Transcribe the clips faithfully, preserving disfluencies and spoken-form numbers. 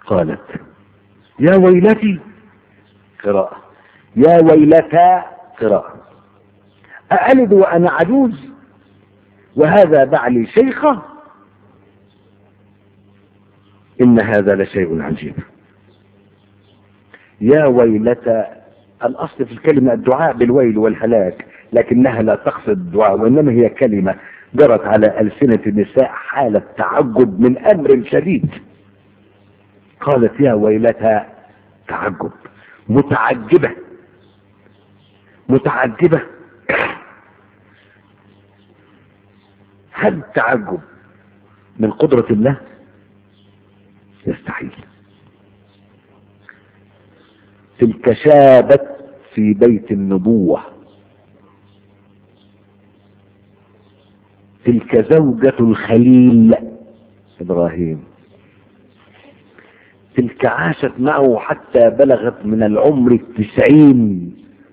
قالت يا ويلتي قراءة، يا ويلتا قراءة، أألد وأنا عجوز وهذا بعلي شيخة، إن هذا لشيء عجيب. يا ويلتا، الأصل في الكلمة الدعاء بالويل والهلاك، لكنها لا تقصد الدعاء، وإنما هي كلمة جرت على ألسنة النساء حالة تعجب من أمر شديد. قالت يا ويلتا، تعجب، متعجبة متعجبة. هل تعجب من قدرة الله؟ يستحيل. تلك شابت في بيت النبوة، تلك زوجة الخليل إبراهيم، تلك عاشت معه حتى بلغت من العمر التسعين،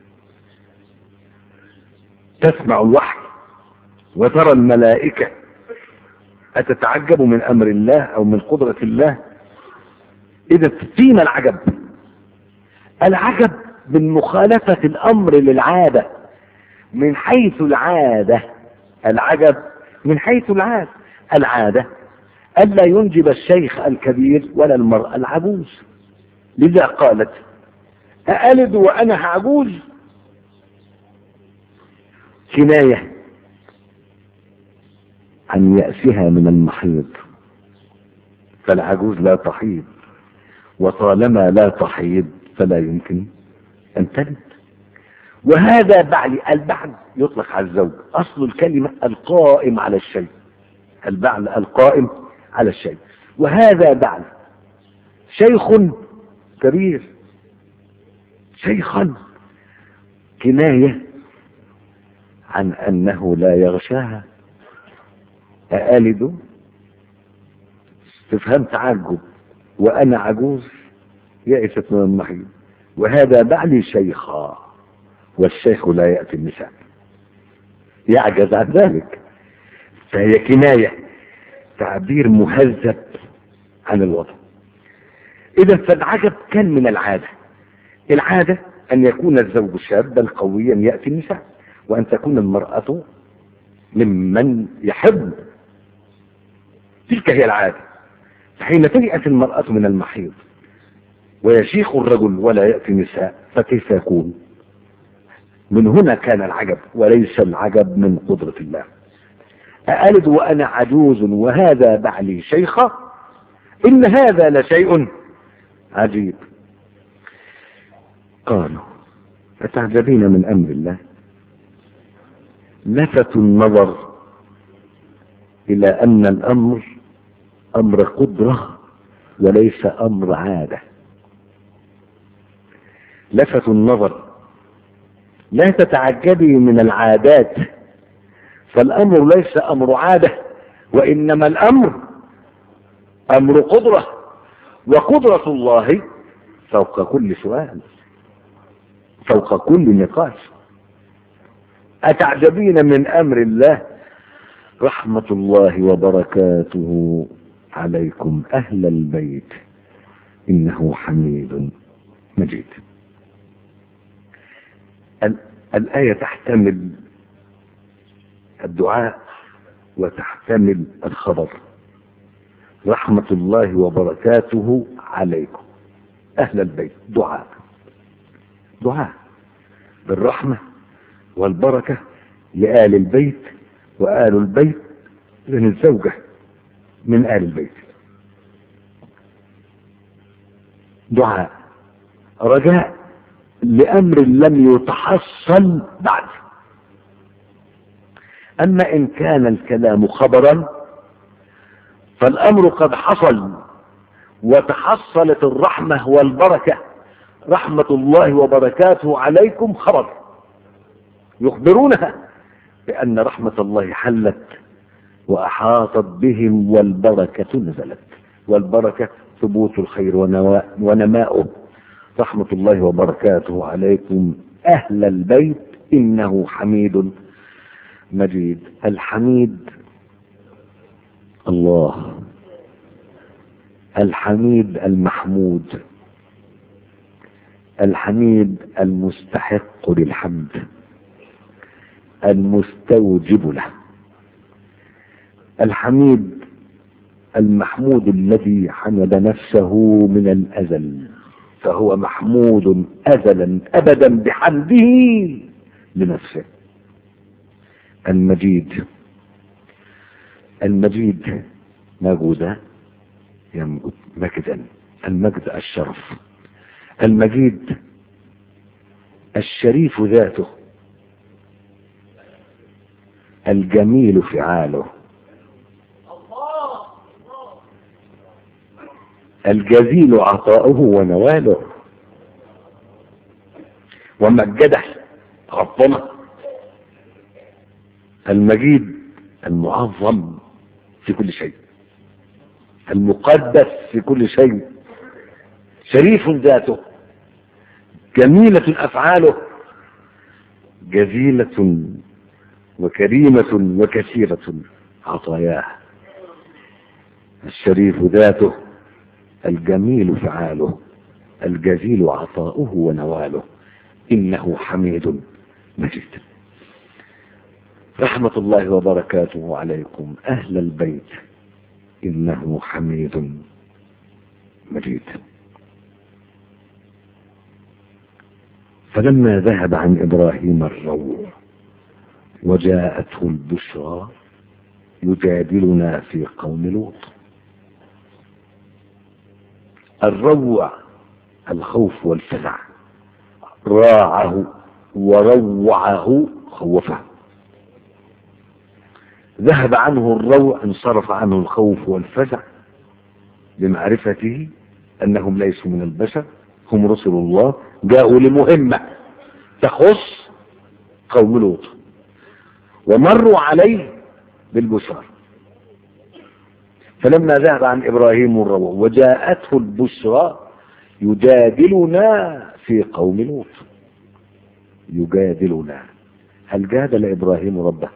تسمع الوحي وترى الملائكة. أتتعجب من أمر الله أو من قدرة الله؟ إذا فيما العجب؟ العجب من مخالفة الأمر للعادة من حيث العادة. العجب من حيث العادة. العادة ألا ينجب الشيخ الكبير ولا المرأة العجوز. لذا قالت أألد وأنا عجوز، كناية عن يأسها من المحيض، فالعجوز لا تحيض، وطالما لا تحيض فلا يمكن أن تلد. وهذا بعلي. البعل يطلق على الزوج، أصل الكلمة القائم على الشيء، البعل القائم على الشيء. وهذا بعل شيخ كبير، شيخا، كناية عن أنه لا يغشاها. أألد، استفهام تعجب، وأنا عجوز، يئست من المحيض، وهذا بعلي شيخا، والشيخ لا يأتي النساء، يعجز عن ذلك. فهي كناية، تعبير مهذب عن الوضع. إذا فالعجب كان من العادة. العادة أن يكون الزوج شابا قويا يأتي النساء، وأن تكون المرأة ممن يحب. تلك هي العادة. حين تيأس المرأة من المحيض ويشيخ الرجل ولا يأتي النساء، فكيف يكون؟ من هنا كان العجب، وليس العجب من قدرة الله. أألد وأنا عجوز وهذا بعلي شيخة، إن هذا لشيء عجيب. قالوا أتعجبين من أمر الله؟ لفتوا النظر إلى أن الأمر أمر قدرة وليس أمر عادة. لفتوا النظر، لا تتعجبي من العادات، فالأمر ليس أمر عادة، وإنما الأمر أمر قدرة، وقدرة الله فوق كل سؤال، فوق كل نقاش. أتعجبين من أمر الله؟ رحمة الله وبركاته عليكم أهل البيت إنه حميد مجيد. الآية تحتمل الدعاء وتحتمل الخبر. رحمة الله وبركاته عليكم أهل البيت، دعاء، دعاء بالرحمة والبركة لآل البيت، وآل البيت لأن الزوجة من آل البيت. دعاء رجاء لأمر لم يتحصل بعد. أما إن كان الكلام خبرا فالأمر قد حصل وتحصلت الرحمة والبركة. رحمة الله وبركاته عليكم خبر يخبرونها بأن رحمة الله حلت وأحاطت بهم، والبركة نزلت، والبركة ثبوت الخير ونماؤه. رحمة الله وبركاته عليكم أهل البيت إنه حميد مجيد. الحميد الله، الحميد المحمود، الحميد المستحق للحمد، المستوجب له. الحميد المحمود الذي حمد نفسه من الأزل، فهو محمود أزلا أبدا بحمده لنفسه. المجيد، المجيد موجود يمجد مجدا، المجد الشرف. المجيد الشريف ذاته، الجميل فعاله، الجزيل عطاؤه ونواله، ومجده عظمه. المجيد المعظم في كل شيء، المقدس في كل شيء، شريف ذاته، جميلة أفعاله، جزيلة وكريمة وكثيرة عطاياه. الشريف ذاته، الجميل فعاله، الجزيل عطاؤه ونواله، إنه حميد مجيد. رحمة الله وبركاته عليكم أهل البيت، إنه حميد مجيد. فلما ذهب عن إبراهيم الروع وجاءته البشرى يجادلنا في قوم لوط. الروع الخوف والفزع، راعه وروعه خوفه. ذهب عنه الروع، انصرف عنه الخوف والفزع بمعرفته أنهم ليسوا من البشر، هم رسل الله جاءوا لمهمة تخص قوم لوط، ومروا عليه بالبشر. فلما ذهب عن إبراهيم الروع وجاءته البشرى يجادلنا في قوم لوط. يجادلنا، هل جادل إبراهيم ربه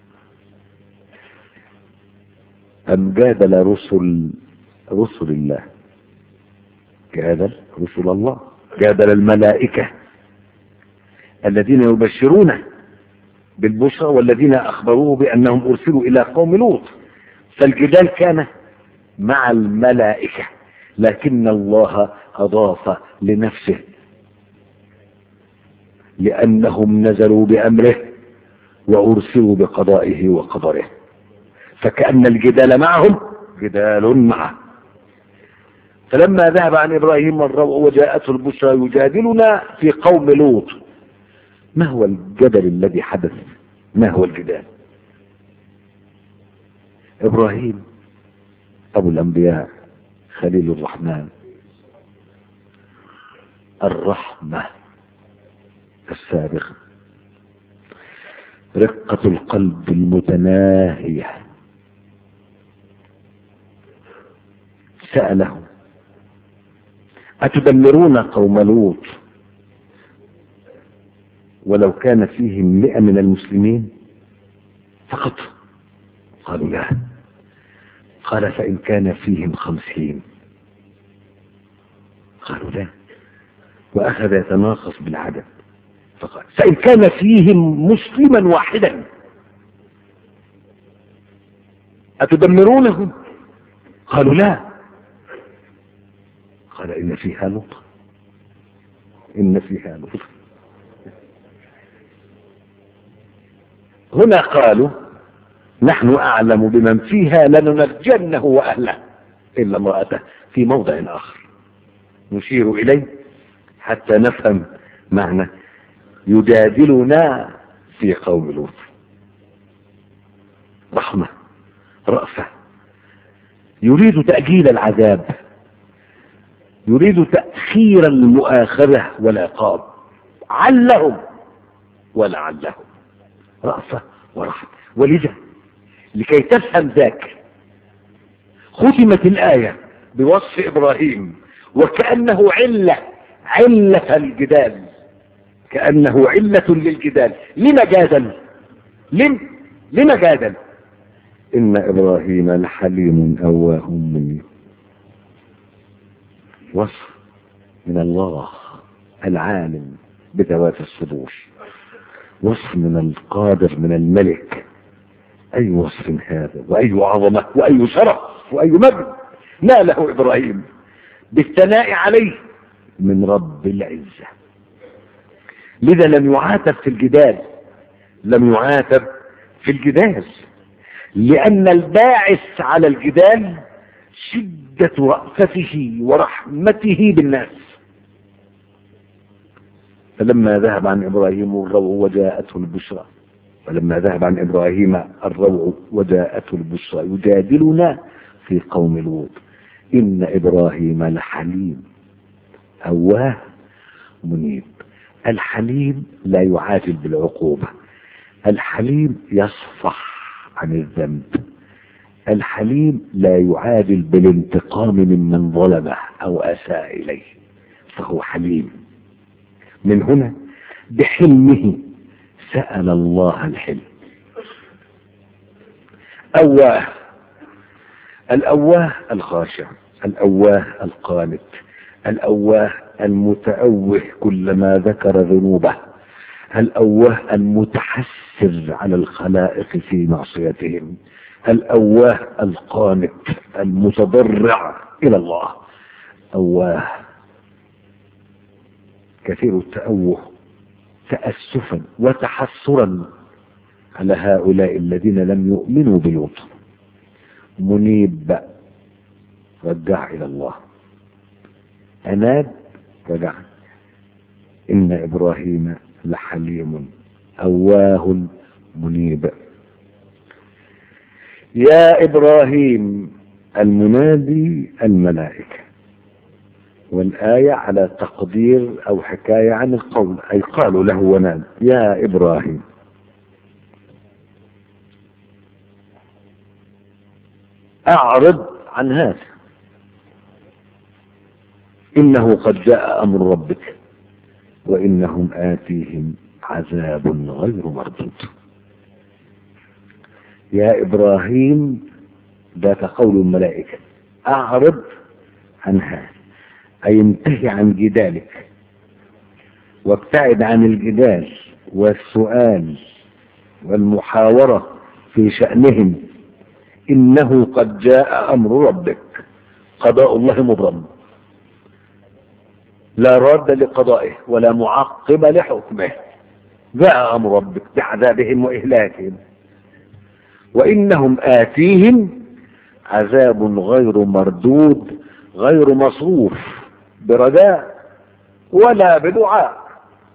أم جادل رسل رسل الله؟ جادل رسل الله، جادل الملائكة الذين يبشرونه بالبشرى والذين أخبروه بأنهم أرسلوا إلى قوم لوط. فالجدال كان مع الملائكة، لكن الله أضاف لنفسه لأنهم نزلوا بأمره وأرسلوا بقضائه وقدره، فكأن الجدال معهم جدال معه. فلما ذهب عن إبراهيم الروع وجاءته البشرى يجادلنا في قوم لوط. ما هو الجدل الذي حدث؟ ما هو الجدال؟ إبراهيم أبو الأنبياء، خليل الرحمن، الرحمة السابقة، رقة القلب المتناهية، سأله: أتدمرون قوم لوط ولو كان فيهم مئة من المسلمين فقط؟ قالوا لا. قال: فإن كان فيهم خمسين؟ قالوا لا. وأخذ يتناقص بالعدد فقال: فإن كان فيهم مسلما واحدا أتدمرونهم؟ قالوا لا. قال: إن فيها لوط، إن فيها لوط. هنا قالوا: نحن أعلم بمن فيها لننجنه وأهله إلا امرأته، في موضع آخر نشير إليه حتى نفهم معنى يجادلنا في قوم لوط. رحمة، رأفة، يريد تأجيل العذاب، يريد تأخير المؤاخذة والعقاب، علهم ولعلهم، رأفة ورحمة. ولذا لكي تفهم ذاك ختمت الآية بوصف إبراهيم وكأنه علة علة الجدال، كأنه علة للجدال. لما جادل؟ لم لما جادل؟ إن إبراهيم لحليم أواه منيب. وصف من الله العالم بذوات الصدور، وصف من القادر من الملك. أي وصف هذا، وأي عظمة، وأي شرف، وأي مجد ناله إبراهيم بالثناء عليه من رب العزة. لذا لم يعاتب في الجدال، لم يعاتب في الجدال، لأن الباعث على الجدال شدة رأفته ورحمته بالناس. فلما ذهب عن إبراهيم الروع وجاءته البشرى، فلما ذهب عن إبراهيم الروع وجاءته البشرى يجادلنا في قوم لوط إن إبراهيم لحليم أواه منيب. الحليم لا يعاجل بالعقوبة، الحليم يصفح عن الذنب، الحليم لا يعاجل بالانتقام ممن ظلمه أو أساء إليه، فهو حليم. من هنا بحلمه سأل الله الحلم. أواه، الأواه الخاشع، الأواه القانت، الأواه المتأوه كلما ذكر ذنوبه، الأواه المتحسر على الخلائق في معصيتهم، الأواه القانت المتضرع إلى الله. أواه كثير التأوه تأسفا وتحسرا على هؤلاء الذين لم يؤمنوا بلوط. منيب رجع إلى الله، أناب رجع. إن إبراهيم لحليم أواه منيب. يا إبراهيم المنادي الملائكة، والآية على تقدير أو حكاية عن القول، أي قالوا له ونادى يا إبراهيم. أعرض عن هذا، إنه قد جاء أمر ربك وإنهم آتيهم عذاب غير مردود. يا إبراهيم ذات قول الملائكة أعرض عن هذا، أي انتهي عن جدالك وابتعد عن الجدال والسؤال والمحاورة في شأنهم. إنه قد جاء أمر ربك، قضاء الله مبرم لا راد لقضائه ولا معقب لحكمه. جاء أمر ربك بعذابهم وإهلاكهم، وإنهم آتيهم عذاب غير مردود، غير مصروف برجاء ولا بدعاء.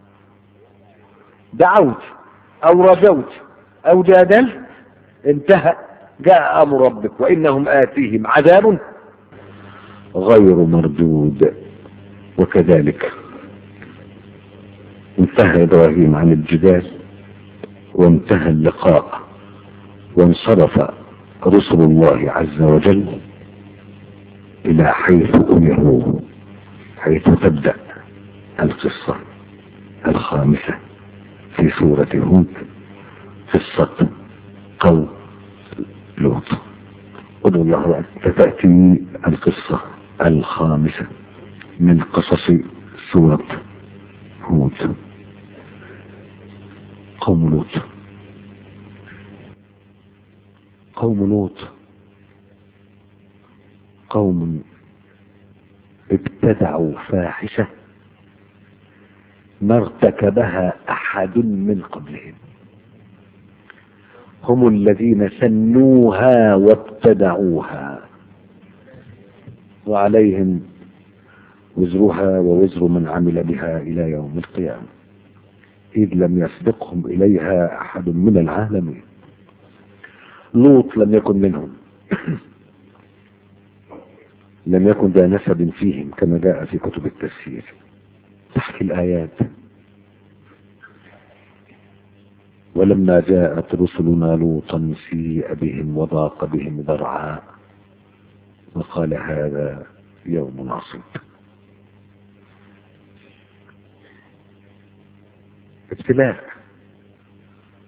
دعوت أو رجوت أو جادلت انتهى، جاء أمر ربك وإنهم آتيهم عذاب غير مردود. وكذلك انتهى إبراهيم عن الجدال وانتهى اللقاء، وانصرف رسل الله عز وجل إلى حيث أمروا، حيث تبدأ القصة الخامسة في سورة هود، قصة قوم لوط. ادعو الله فتأتي القصة الخامسة من قصص سورة هود. قوم لوط. قوم لوط قوم ابتدعوا فاحشة ما ارتكبها أحد من قبلهم، هم الذين سنوها وابتدعوها، وعليهم وزرها ووزر من عمل بها إلى يوم القيامة، إذ لم يسبقهم إليها أحد من العالمين. لوط لم يكن منهم، لم يكن ذا نسب فيهم كما جاء في كتب التفسير. تحكي الآيات ولما جاءت رسلنا لوطا سيء بهم وضاق بهم ذرعا وقال هذا يوم عصيب. ابتلاء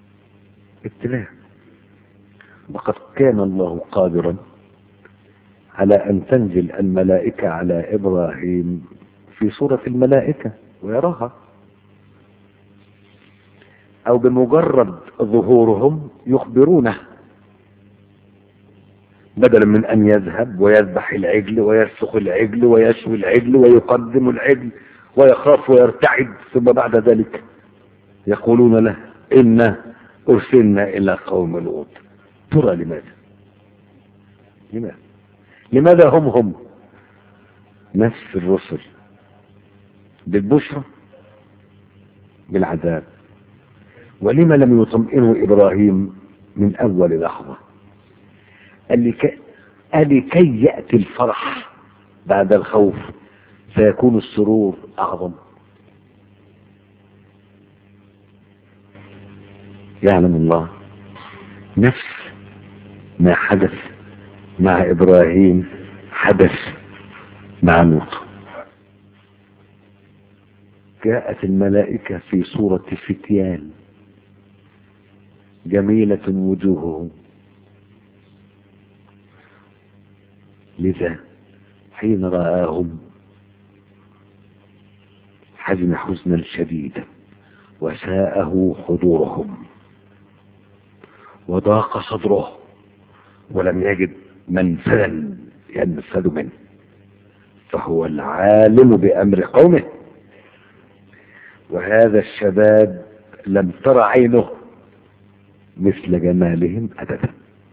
ابتلاء وقد كان الله قادرا على أن تنزل الملائكة على إبراهيم في صورة الملائكة ويراها، أو بمجرد ظهورهم يخبرونه، بدلا من أن يذهب ويذبح العجل ويرسخ العجل ويشوي العجل ويقدم العجل ويخاف ويرتعد، ثم بعد ذلك يقولون له إنا أرسلنا إلى قوم لوط. ترى لماذا؟ لماذا؟ لماذا هم هم نفس الرسل بالبشرى بالعذاب؟ ولما لم يطمئنوا إبراهيم من أول لحظة؟ ألكي يأتي الفرح بعد الخوف فيكون السرور أعظم. يعلم الله نفس ما حدث مع إبراهيم حدث مع لوط. جاءت الملائكة في صورة فتيان جميلة وجوههم، لذا حين رآهم حزن حزنا شديدا وساءه حضورهم وضاق صدره ولم يجد منفذا ينفذ منه، فهو العالم بأمر قومه، وهذا الشباب لم تر عينه مثل جمالهم أبدا.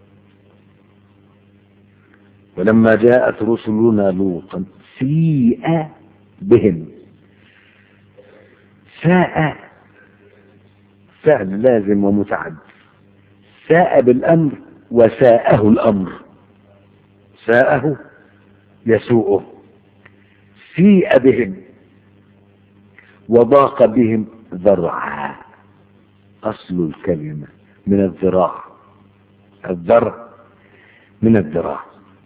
ولما جاءت رسلنا لوطا سيء بهم. ساء فعل لازم ومتعد، ساء بالأمر وساءه الأمر، ساءه يسوءه، سيء بهم وضاق بهم ذرعا. أصل الكلمة من الذراع، الذرع من الذراع.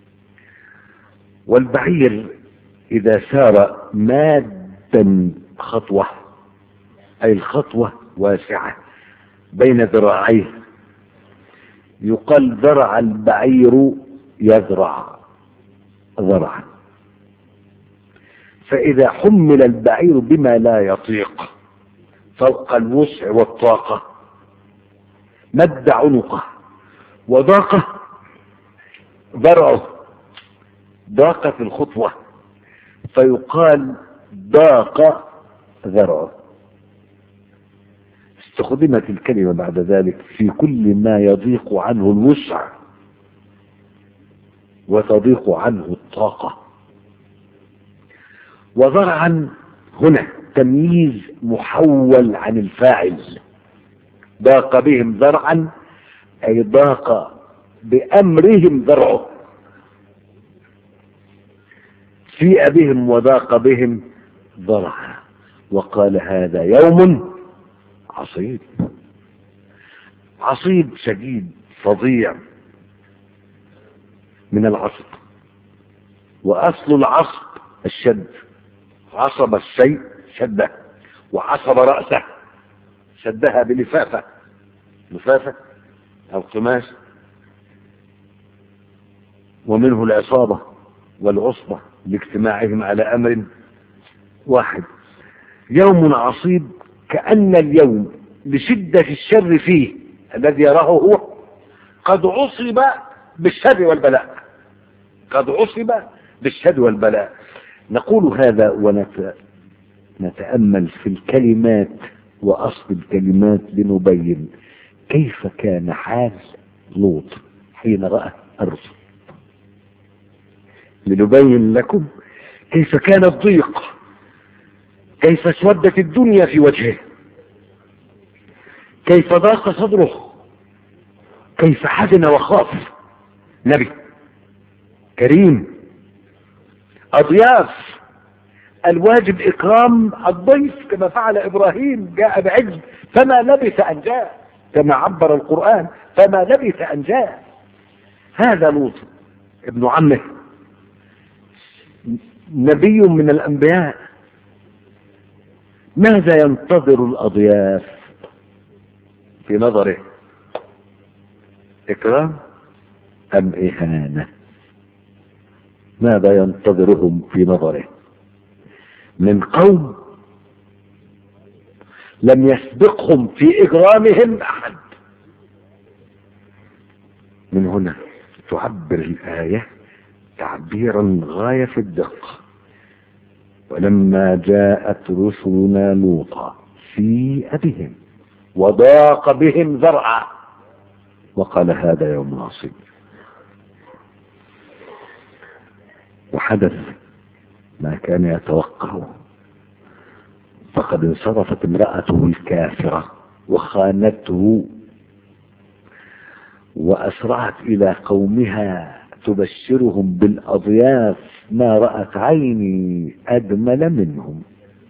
والبعير إذا سار مادا خطوة، أي الخطوة واسعة بين ذراعيه، يقال ذرع البعير يذرع ذرعا. فإذا حمل البعير بما لا يطيق فوق الوسع والطاقة مد عنقه وضاق ذرعه، ضاق في الخطوة فيقال ضاق ذرعه. استخدمت الكلمة بعد ذلك في كل ما يضيق عنه الوسع وتضيق عنه الطاقة. وذرعا هنا تمييز محول عن الفاعل. ضاق بهم ذرعا أي ضاق بأمرهم ذرعه، سيء بهم وضاق بهم ذرعا. وقال هذا يوم عصيب، عصيب شديد فظيع من العصب. وأصل العصب الشد، عصب الشيء شده، وعصب رأسه شدها بلفافة، لفافة أو قماش. ومنه العصابة والعصبة لاجتماعهم على أمر واحد. يوم عصيب كأن اليوم لشدة الشر فيه الذي يراه هو قد عصب بالشر والبلاء، قد عصب بالشر والبلاء. نقول هذا ونتأمل في الكلمات وأصل الكلمات لنبين كيف كان حال لوط حين رأى الرسل، لنبين لكم كيف كان الضيق، كيف اسودت الدنيا في وجهه، كيف ضاق صدره، كيف حزن وخاف. نبي كريم، أضياف، الواجب إكرام الضيف كما فعل إبراهيم، جاء بعجل فما لبث أن جاء، كما عبر القرآن فما لبث أن جاء. هذا لوط ابن عمه، نبي من الأنبياء. ماذا ينتظر الأضياف في نظره؟ إكرام أم إهانة؟ ماذا ينتظرهم في نظره من قوم لم يسبقهم في إجرامهم أحد. من هنا تعبر الآية تعبيرا غاية في الدقة: ولما جاءت رسلنا لوطا سيء بهم وضاق بهم ذرعا وقال هذا يوم عصيب. وحدث ما كان يتوقعه، فقد انصرفت امرأته الكافرة وخانته وأسرعت إلى قومها تبشرهم بالأضياف ما رأت عيني أجمل منهم.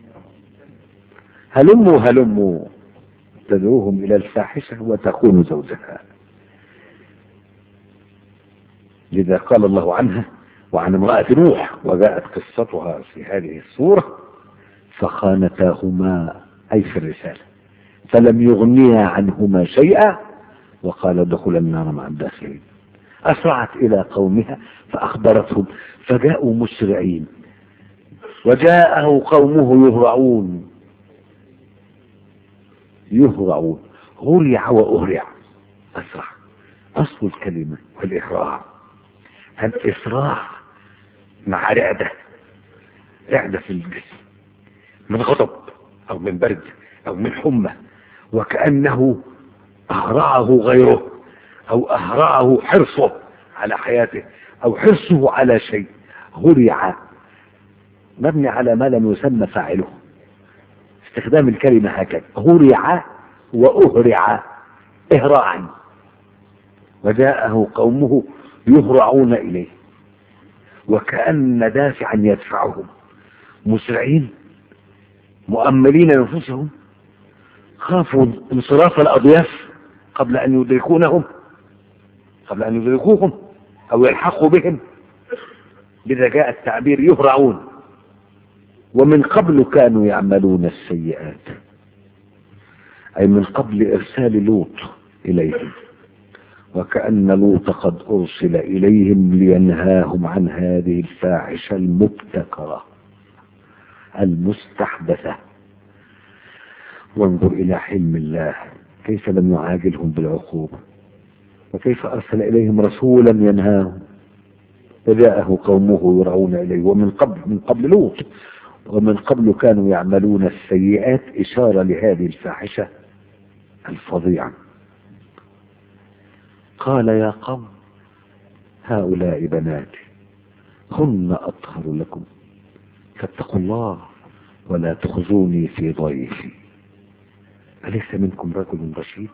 هلموا هلموا تدعوهم إلى الفاحشة وتخون زوجها. لذا قال الله عنها وعن امرأة نوح وجاءت قصتها في هذه الصورة: فخانتاهما أي في الرسالة فلم يغنيا عنهما شيئا وقال ادخلا النار مع الداخلين. أسرعت إلى قومها فأخبرتهم فجاءوا مسرعين وجاءه قومه يهرعون يهرعون هرع وأهرع. أسرع أصل الكلمة والإهراع، الإسراع مع رعدة رعدة في الجسم من غضب أو من برد أو من حمى، وكأنه أهرعه غيره أو أهرعه حرصه على حياته أو حرصه على شيء. هرع مبني على ما لم يسمى فاعله، استخدام الكلمة هكذا: هرع وأهرع إهراعا. وجاءه قومه يهرعون إليه وكأن دافعا يدفعهم، مسرعين مؤملين أنفسهم، خافوا انصراف الأضياف قبل أن يدركونهم قبل أن يدركوهم أو يلحقوا بهم. لذا جاء التعبير يهرعون. ومن قبل كانوا يعملون السيئات، أي من قبل إرسال لوط إليهم، وكأن لوط قد أرسل إليهم لينهاهم عن هذه الفاحشة المبتكرة المستحدثة. وانظر إلى حلم الله كيف لم يعاجلهم بالعقوبة، وكيف أرسل إليهم رسولا ينهاهم فجاءه قومه يرعون إليه. ومن قبل من قبل لوط ومن قبل كانوا يعملون السيئات، إشارة لهذه الفاحشة الفظيعة. قال يا قوم هؤلاء بناتي هن أطهر لكم فاتقوا الله ولا تخزوني في ضيفي أليس منكم رجل رشيد؟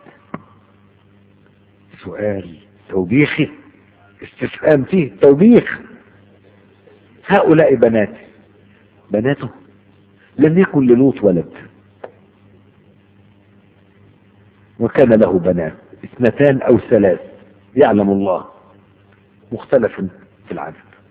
سؤال توبيخي، استفهام فيه توبيخ. هؤلاء بناتي، بناته لم يكن للوط ولد، وكان له بنات اثنتان أو ثلاث يعلم الله، مختلف في العدد.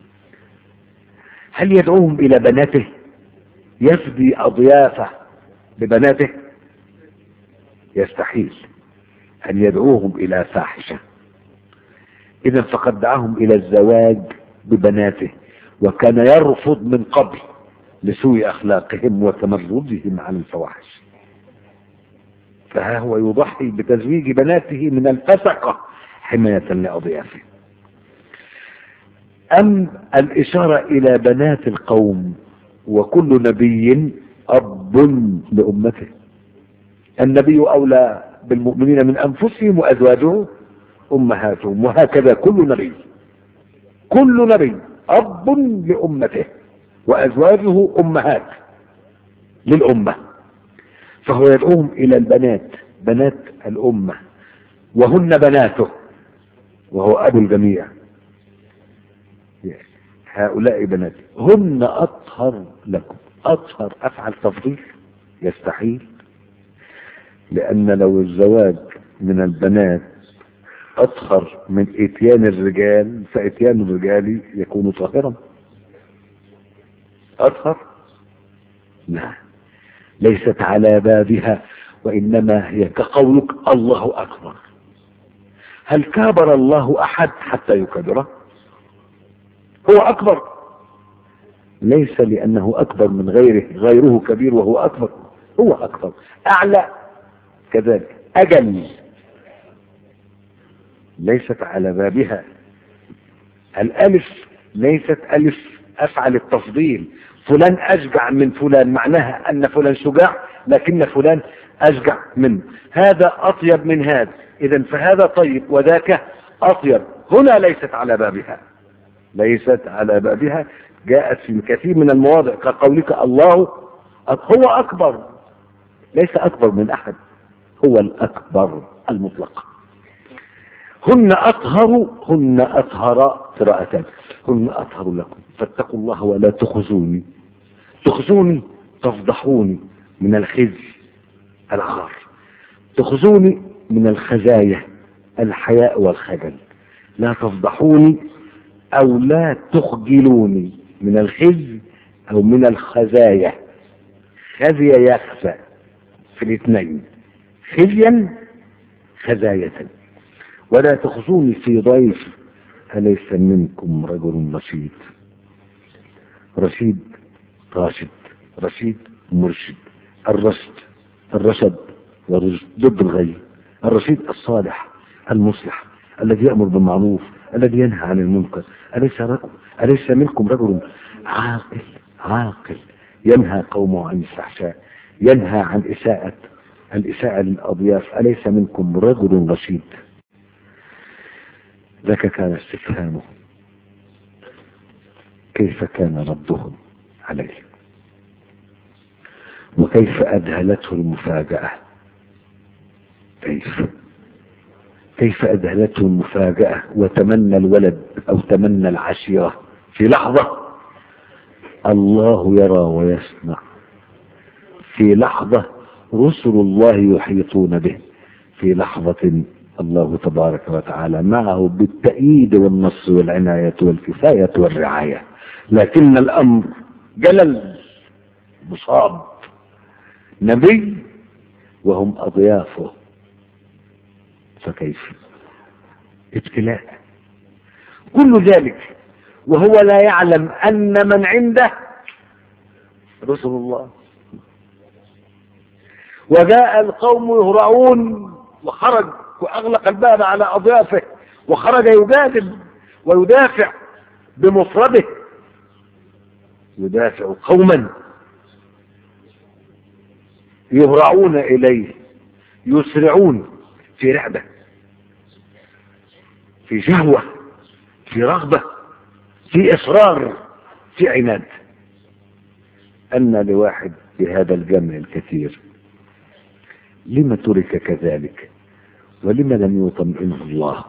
هل يدعوهم إلى بناته يفدي أضيافه ببناته؟ يستحيل أن يدعوهم إلى فاحشة. إذا فقد دعاهم إلى الزواج ببناته، وكان يرفض من قبل لسوء أخلاقهم وتمردهم عن الفواحش، فها هو يضحي بتزويج بناته من الفسقة حماية لأضيافه. أم الإشارة إلى بنات القوم، وكل نبي أب لأمته، النبي أولى بالمؤمنين من أنفسهم وأزواجه أمهاتهم، وهكذا كل نبي كل نبي أب لأمته وأزواجه أمهات للأمة. فهو يدعوهم إلى البنات، بنات الأمة، وهن بناته وهو أبو الجميع. هؤلاء بناتي هن أطهر لكم. أطهر أفعل تفضيل؟ يستحيل، لأن لو الزواج من البنات أطهر من إتيان الرجال فإتيان الرجال يكون طاهرا. أطهر؟ لا، ليست على بابها، وإنما هي كقولك الله أكبر. هل كابر الله أحد حتى يكبره؟ هو أكبر، ليس لأنه أكبر من غيره، غيره كبير وهو أكبر، هو أكبر، أعلى كذلك، أجل. ليست على بابها. الألف ليست ألف أفعل التفضيل، فلان أشجع من فلان معناها أن فلان شجاع، لكن فلان أشجع منه، هذا أطيب من هذا، إذن فهذا طيب وذاك أطيب. هنا ليست على بابها، ليست على بابها. جاءت في كثير من المواضع كقولك الله هو أكبر، ليس أكبر من أحد، هو الأكبر المطلق. هن أطهر، هن أطهر قراءتان، هن أطهر لكم فاتقوا الله ولا تخزوني. تخزوني تفضحوني من الخزي العار، تخزوني من الخزايا الحياء والخجل. لا تفضحوني أو لا تخجلوني من الخزي أو من الخزايا. خزي يخفى في الاثنين، خزيا خزاية. ولا تخزوني في ضيف أليس منكم رجل رشيد. رشيد راشد، رشيد مرشد. الرشد الرشد والرشد ضد الغي. الرشيد الصالح المصلح الذي يأمر بالمعروف الذي ينهى عن المنكر. أليس رجل أليس منكم رجل عاقل عاقل ينهى قومه عن الفحشاء، ينهى عن إساءة الإساءة للأضياف. أليس منكم رجل رشيد. ذاك كان استفهامه، كيف كان ردهم عليه وكيف أذهلته المفاجأة. كيف كيف أذهلته المفاجأة وتمنى الولد أو تمنى العشيرة في لحظة. الله يرى ويسمع، في لحظة رسل الله يحيطون به، في لحظة الله تبارك وتعالى معه بالتأييد والنصر والعناية والكفاية والرعاية. لكن الأمر جلل مصاب، نبي وهم أضيافه، فكيف؟ ابتلاء. كل ذلك وهو لا يعلم أن من عنده رسل الله. وجاء القوم يهرعون، وخرج وأغلق الباب على أضيافه، وخرج يجادل ويدافع بمفرده، يدافع قوما يهرعون إليه، يسرعون في رعبة، في شهوة، في رغبة، في إصرار، في عناد. أن لواحد بهذا الجمع الكثير لما ترك كذلك ولما لم يطمئنه الله؟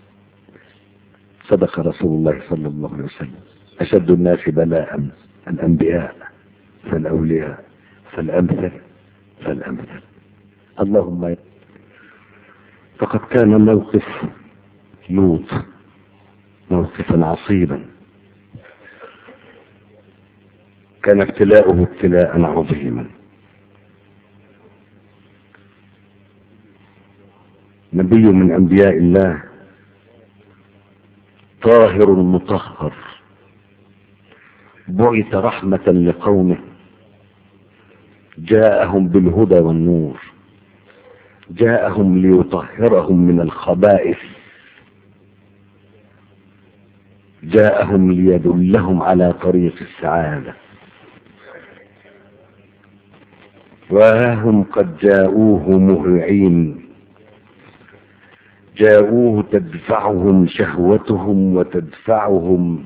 صدق رسول الله صلى الله عليه وسلم: أشد الناس بلاء الأنبياء فالأولياء فالأمثل فالأمثل. اللهم فقد كان موقف لوط موقفا عصيبا، كان ابتلاؤه ابتلاء عظيما. نبي من أنبياء الله طاهر مطهر، بعث رحمة لقومه، جاءهم بالهدى والنور، جاءهم ليطهرهم من الخبائث، جاءهم ليدلهم على طريق السعادة. وهم قد جاءوه مهرعين، جاءوه تدفعهم شهوتهم وتدفعهم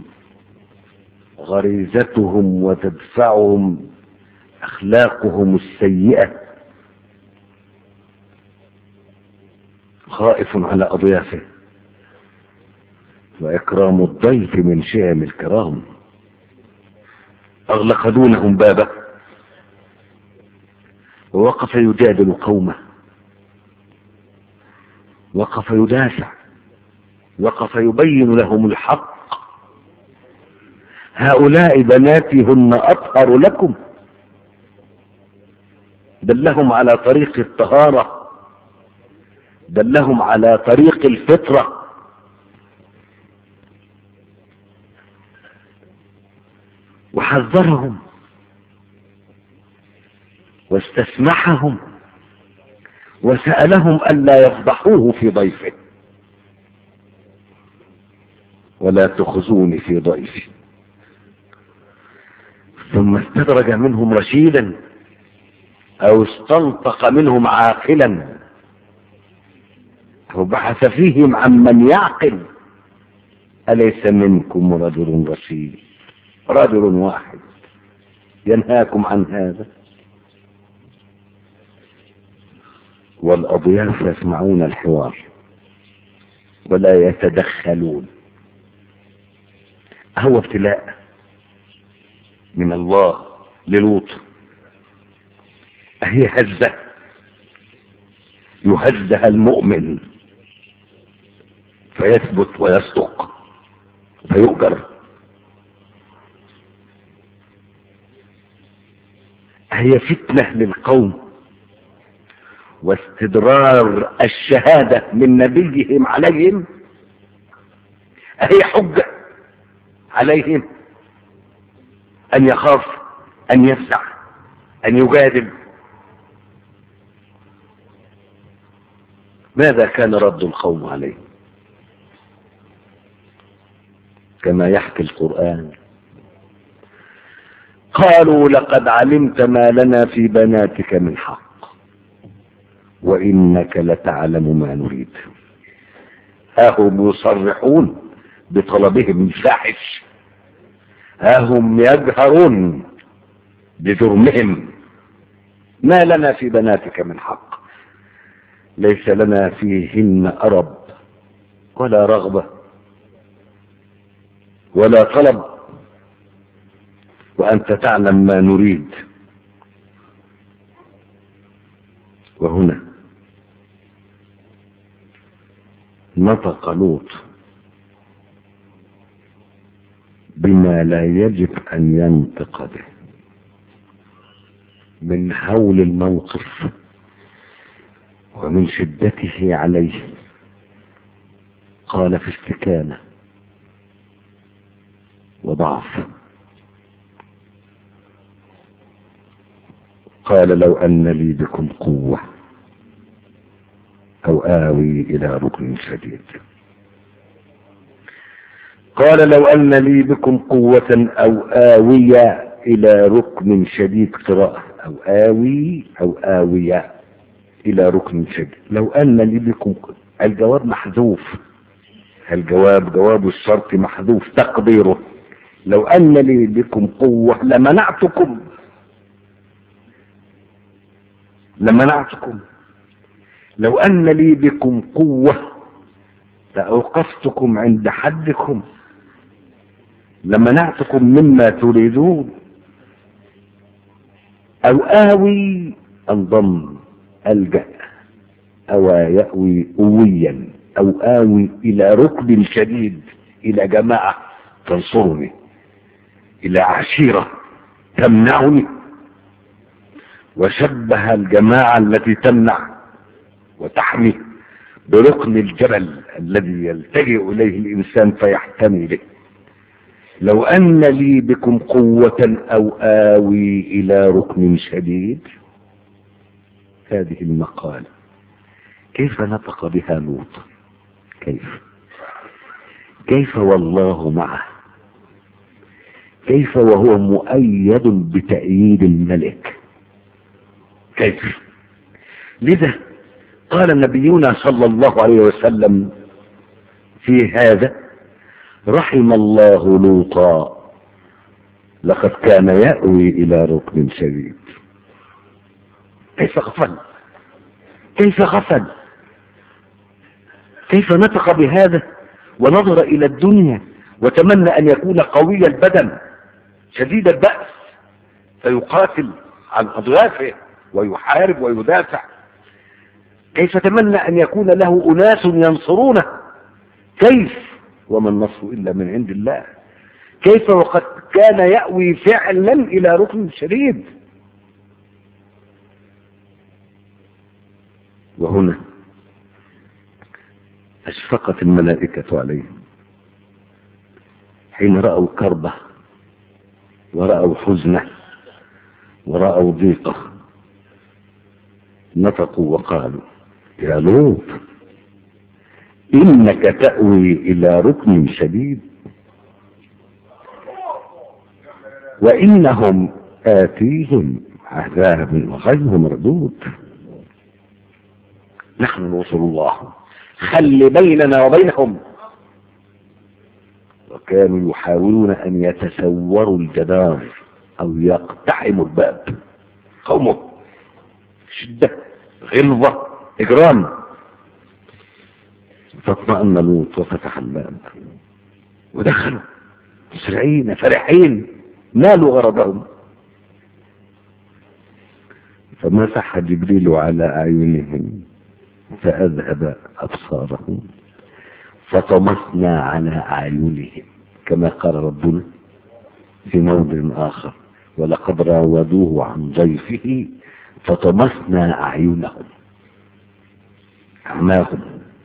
غريزتهم وتدفعهم أخلاقهم السيئة. خائف على أضيافه، وإكرام الضيف من شأن الكرام. أغلق دونهم بابه ووقف يجادل قومه، وقف يدافع، وقف يبين لهم الحق. هؤلاء بناتي هن أطهر لكم، دلهم على طريق الطهارة، دلهم على طريق الفطرة. وحذرهم واستسمحهم وسألهم ألا يفضحوه في ضيفه، ولا تخزوني في ضيفي. ثم استدرج منهم رشيدا أو استنطق منهم عاقلا أو بحث فيهم عن من يعقل. أليس منكم رجل رشيد، رجل واحد ينهاكم عن هذا؟ والأضياف يسمعون الحوار ولا يتدخلون. هو ابتلاء من الله للوط، هي هزة يهزها المؤمن فيثبت ويصدق فيؤجر. هي فتنة للقوم واستدرار الشهادة من نبيهم عليهم، هي حجة عليهم أن يخاف، أن يفزع، أن يجادل. ماذا كان رد القوم عليه؟ كما يحكي القرآن: قالوا لقد علمت ما لنا في بناتك من حق وإنك لتعلم ما نريد. هم يصرحون بطلبهم الفاحش، هم يجهرون بجرمهم. ما لنا في بناتك من حق، ليس لنا فيهن أرب ولا رغبة ولا طلب، وأنت تعلم ما نريد. وهنا نطق لوط بما لا يجب أن ينطق به من هول الموقف ومن شدته عليه. قال في استكانة وضعف، قال: لو أن لي بكم قوة أو آوي إلى ركن شديد. قال: لو أن لي بكم قوة أو آوي إلى ركن شديد. قراءة: أو آوي أو آوي إلى ركن شديد. لو أن لي بكم قوة. الجواب محذوف، الجواب جواب الشرط محذوف تقديره: لو أن لي بكم قوة لمنعتكم لمنعتكم لو أن لي بكم قوة لأوقفتكم عند حدكم، لمنعتكم مما تريدون. أو آوي انضم ألجأ، أو يأوي أويا، أو آوي إلى ركب شديد، إلى جماعة تنصرني، إلى عشيرة تمنعني. وشبه الجماعة التي تمنع وتحمي بركن الجبل الذي يلتجئ إليه الإنسان فيحتمي به. لو أن لي بكم قوة أو آوي إلى ركن شديد. هذه المقالة كيف نطق بها لوط؟ كيف كيف والله معه؟ كيف وهو مؤيد بتأييد الملك؟ كيف؟ لذا قال نبينا صلى الله عليه وسلم في هذا: رحم الله لوطا لقد كان يأوي إلى ركن شديد. كيف غفل كيف غفل كيف نطق بهذا ونظر إلى الدنيا وتمنى أن يكون قوي البدن شديد البأس فيقاتل عن أضيافه ويحارب ويدافع. كيف تمنى أن يكون له أناس ينصرونه؟ كيف وما النصر إلا من عند الله؟ كيف وقد كان يأوي فعلا إلى ركن شديد؟ وهنا أشفقت الملائكة عليه حين رأوا كربة ورأوا حزنه ورأوا ضيقه نطقوا وقالوا يا لوط إنك تأوي إلى ركن شديد وإنهم آتيهم عذاب غير مردود. نحن نصر الله خل بيننا وبينهم. وكانوا يحاولون أن يتسوروا الجدار أو يقتحموا الباب. قومه شدة غلظة إجرام. فاطمأن لوط وفتح الباب ودخلوا مسرعين فرحين نالوا غرضهم. فمسح جبريل على أعينهم فأذهب أبصارهم فطمسنا على أعينهم كما قال ربنا في موضع آخر ولقد راودوه عن ضيفه فطمسنا أعينهم أعماهم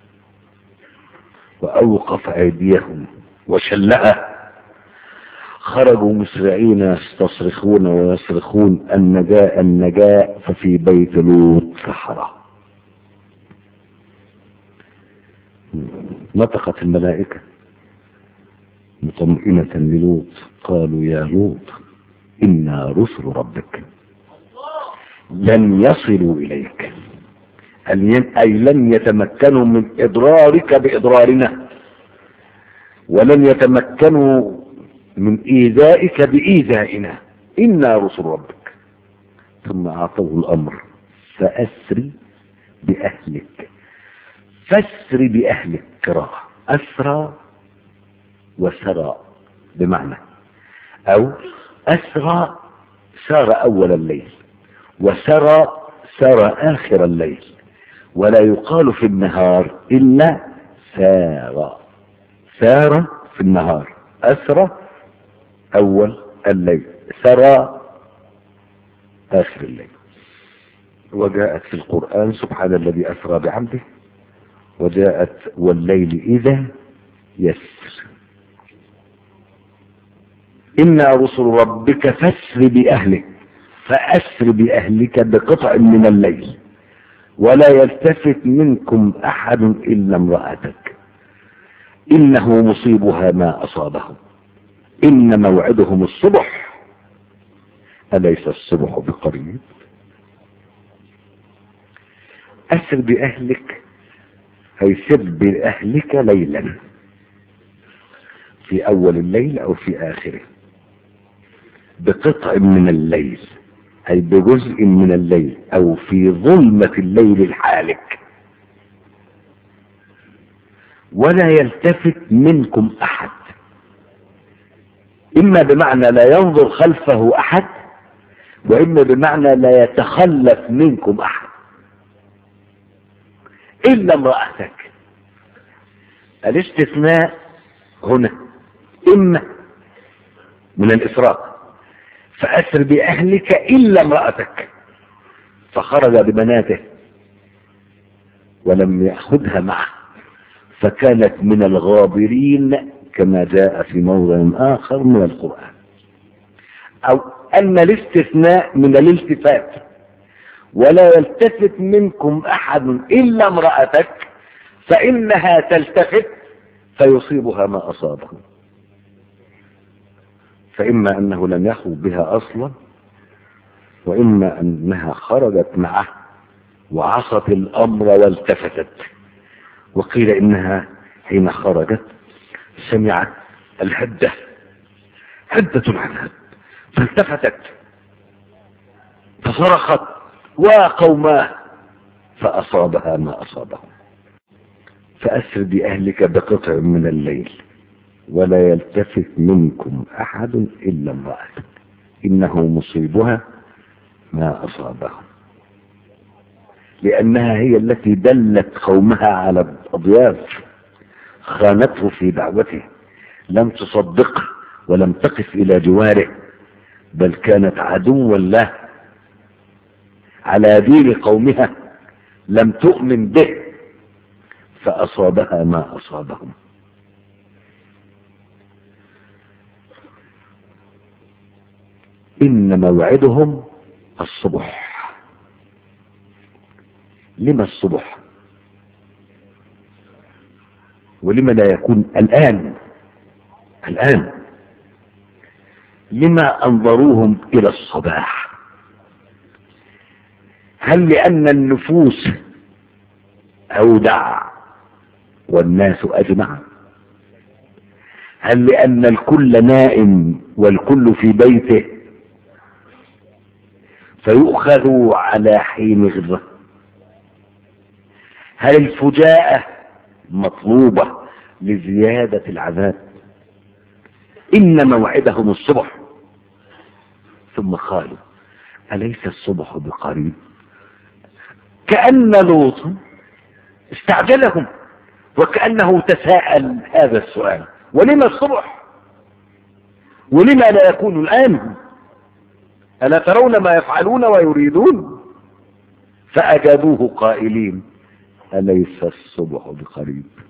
وأوقف أيديهم وشلأ. خرجوا مسرعين يستصرخون ويصرخون النجاء النجاء ففي بيت لوط سحرة. نطقت الملائكة مطمئنة للوط قالوا يا لوط إنا رسل ربك لن يصلوا إليك أي لن يتمكنوا من إضرارك بإضرارنا ولن يتمكنوا من إيذائك بإيذائنا إنا رسل ربك. ثم أعطوه الأمر فأسري بأهلك. فاسري بأهلك قراءة أسرى وسرى بمعنى أو أسرى سار أول الليل وسرى سار آخر الليل ولا يقال في النهار إلا سار. سار في النهار أسرى أول الليل سرى آخر الليل. وجاءت في القرآن سبحان الذي أسرى بعبده وجاءت والليل إذا يسر. إنا رسل ربك فاسر بأهلك فأسر بأهلك بقطع من الليل ولا يلتفت منكم أحد إلا امرأتك إنه مصيبها ما أصابهم إن موعدهم الصبح أليس الصبح بقريب. أسر بأهلك أي سر بأهلك ليلا في أول الليل أو في آخره بقطع من الليل أي بجزء من الليل أو في ظلمة الليل الحالك ولا يلتفت منكم أحد. إما بمعنى لا ينظر خلفه أحد وإما بمعنى لا يتخلف منكم أحد إلا امرأتك. الاستثناء هنا إما من الإسراء فأسر بأهلك إلا امرأتك فخرج ببناته ولم يأخذها معه فكانت من الغابرين كما جاء في موضع آخر من القرآن. أو أن الاستثناء من الالتفات ولا يلتفت منكم أحد إلا امرأتك فإنها تلتفت فيصيبها ما أصابه. فإما أنه لم يخرج بها أصلا وإما أنها خرجت معه وعصت الأمر والتفتت. وقيل إنها حين خرجت سمعت الهدة هدة العذاب فالتفتت فصرخت وقوماه فأصابها ما أصابهم. فأسر بأهلك بقطع من الليل ولا يلتفت منكم أحد إلا امرأتك إنه مصيبها ما أصابهم. لأنها هي التي دلت قومها على الأضياف خانته في دعوته لم تصدقه ولم تقف إلى جواره بل كانت عدوا له على دين قومها لم تؤمن به فأصابها ما أصابهم. إن موعدهم الصبح. لما الصبح؟ ولما لا يكون الآن؟ الآن لما أنظروهم إلى الصباح؟ هل لأن النفوس أودع والناس أجمع؟ هل لأن الكل نائم والكل في بيته فيؤخذ على حين غره؟ هل الفجاءة مطلوبة لزيادة العذاب؟ إن موعدهم الصبح. ثم قالوا أليس الصبح بقريب؟ كأن لوطا استعجلهم وكأنه تساءل هذا السؤال: ولما الصبح؟ ولما لا يكون الآن؟ ألا ترون ما يفعلون ويريدون؟ فأجابوه قائلين أليس الصبح بقريب؟